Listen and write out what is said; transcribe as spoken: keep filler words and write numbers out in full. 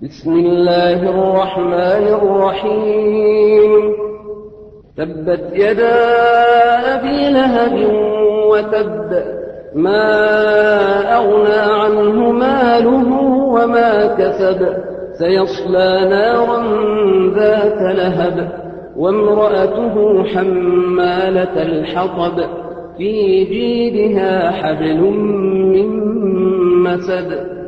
بسم الله الرحمن الرحيم تبت يدا أبي لهب وتب ما أغنى عنه ماله وما كسب سيصلى نارا ذات لهب وامرأته حمالة الحطب في جيدها حبل من مسد